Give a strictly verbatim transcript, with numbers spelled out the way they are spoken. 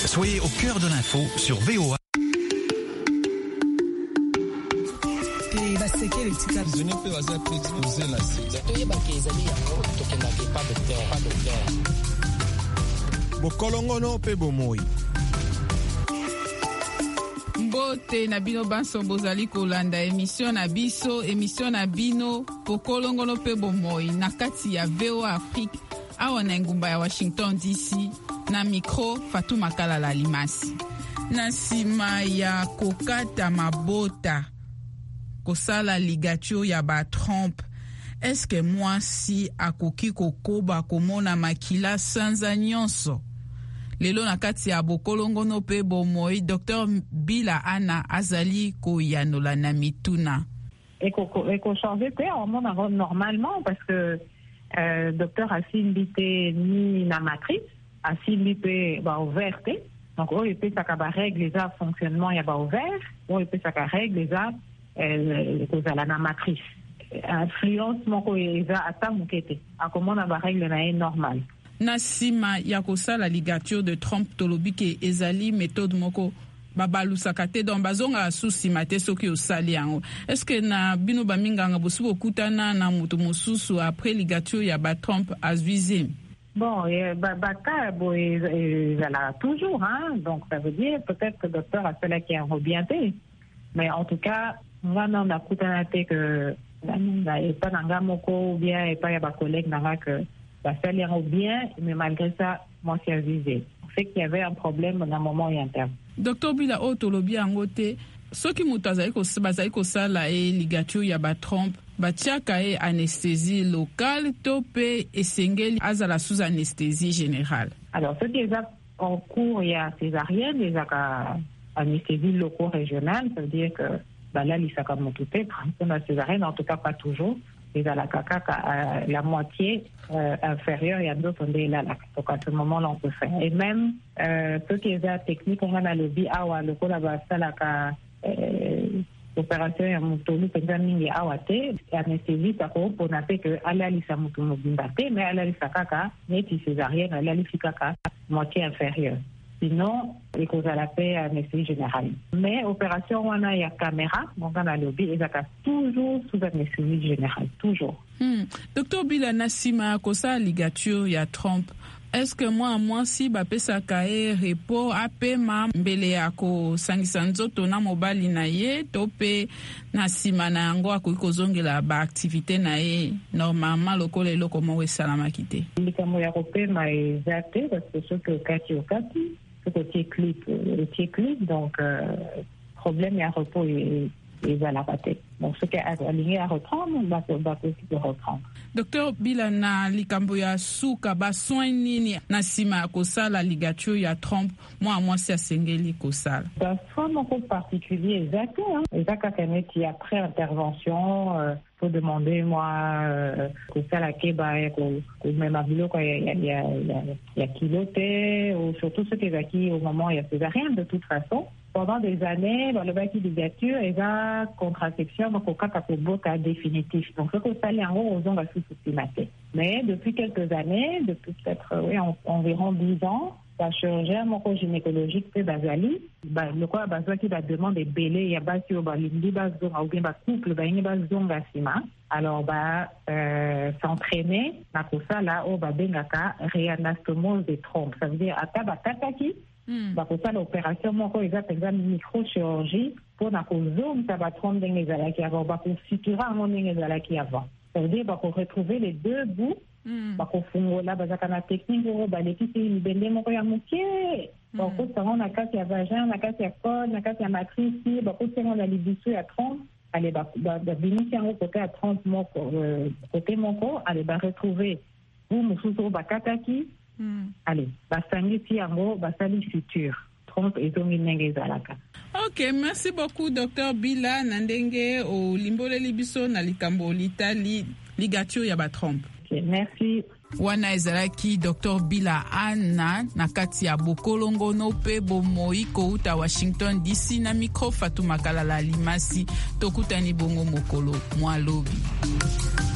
Soyez au cœur de l'info sur V O A. Bokolongono pe bomoi. Mbote na bino banso bozali kolanda émission na biso émission na bino bokolongono pe bomoi na kati ya V O A Afrique awa na ngumba ya Washington D C na micro Fatuma Kalala Limasi. Na nsima ya kokata mabota kosala ligature ya ba Trump, eske mwasi akoki kokoba komona makila sanza nyonso? Lelo na kati ya bokolongono pe bomoi Docteur Bila Ana azali koyanola na mituna. Eko eko changer pe on monte normalement parce que euh, docteur a simbité ni na matrice a simbité ba ouverte. Donc on peut ça ka règle ça fonctionnement ya ba ouvert, on peut ça ka règle ça euh cause la matrice. Influence moko eza ata mukete. Akomona ba règle na est normale. Na sima ya kosala ligature de Trump tolobi ke ezali méthode moko babalusaka te donc bazonga susima te soki osali yango. Est-ce que na bino baminganga bosi bokutana na moto mosusu après ligature ya ba Trump azwize? Bon, eh, bah, bah, bo, elle a toujours, hein, donc ça veut dire peut-être que le docteur a fait qui est rebienté. Mais en tout cas, moi, non, on a coupé que et pas dans moko ou bien et pas y a pas collègue dans que ça fait bien, mais malgré ça, moi, c'est avisé. C'est qu'il y avait un problème dans un moment interne. Docteur Bila Otolobi Angote, ce qui m'a dit que c'est que ça la ligature ya ba Trump. Batiaka e anesthésie locale topé et sengeli azala sous anesthésie générale. Alors ce qui est en cours il y a césarienne, il y a anesthésie loco-régionale, ça veut dire que bah là il s'aka motuté pour la césarienne, en tout cas pas toujours. Il y a la caca la moitié euh, inférieure, il y a d'autres on est là, là. Donc à ce moment-là on peut faire. Et même euh, ce qui est la technique on a le bi awa le cola ba salaka opération ya mutolu penza mingi awate anesthésie tako pona pe que alali sa mutu mobimba te mais alali sakaka neti césarienne alali fikaka moitié inférieure. Sinon il cause la paix anesthésie générale. Mais opération wana ya caméra donc on a lobby ezaka toujours sous anesthésie générale toujours. Hmm. Docteur Bila Nasima kosa ligature ya Trump. Est-ce que moi moi si ba pesa kae repos apema mbele yako sangisa nzoto na mobali na ye tope na sima na yango akokozongela ba activité na ye normalement lokole loko mo salama kite likamo ya kopema ezate parce que ce que kati okati ce que clip le clip donc euh, problème ya repos et et à la pâté. Donc ce qui est aligné à reprendre, on va aussi de reprendre. Docteur Bila na likambo ya suka ba soin nini na sima kosala ligature ya Trump moi moi c'est sengeli kosala. Dans soin mon particulier exact hein. Exact qui après intervention euh, faut demander moi euh, kosala keba ko même abilo quoi il y a il y a il y a kiloté ou surtout ce qui est acquis au moment il y a césarienne de toute façon. Pendant des années, dans le bac de ligature, il y a contraception, donc au cas où c'est définitif. Donc, ce que ça y est, en gros, on va sous-estimer. Mais depuis quelques années, depuis peut-être oui, en, environ dix ans, la chirurgien gynécologique c'est basali, bah, le quoi basali qui va demander belé, il y a bas sur bah l'indi bas ou bien bah couple bah il bas zonga sima. Alors bah euh, s'entraîner, na pour ça là au bah bengaka réanastomose des trompes. Ça veut dire ataba tataki. Mm. Bah, pour ça, l'opération, moi, quand ils appellent microchirurgie, pour na zone, ça va prendre des qui avant, bah, pour suturer un monde qui avant. Ça veut dire, bah, pour retrouver les deux bouts, mm. bah, pour faire là, bah, ça a technique, bah, l'équipe, il bende, mon coya, mon pied. Bah, pour ça, on a cassé à vagin, on a cassé à col, on a cassé à matrice, bah, pour ça, on a libissé à trente. Allez, bah, bah, bah, venir au côté à trente, mon côté, mon corps, allez, bah, retrouver, vous, mon sous bah, kataki. Mm. Allez, basangi si yango basali futur. Trompe et dominenge zalaka. Ok, merci beaucoup docteur Bila Nandenge au limbole libiso na likambo litali ligature ya ba Trump. Okay, merci. Wana ezalaki docteur Bila Ana na kati ya bokolongono pe bomoi kouta Washington D C na micro Fatuma Kalala Limasi tokutani bongo mokolo mwalobi.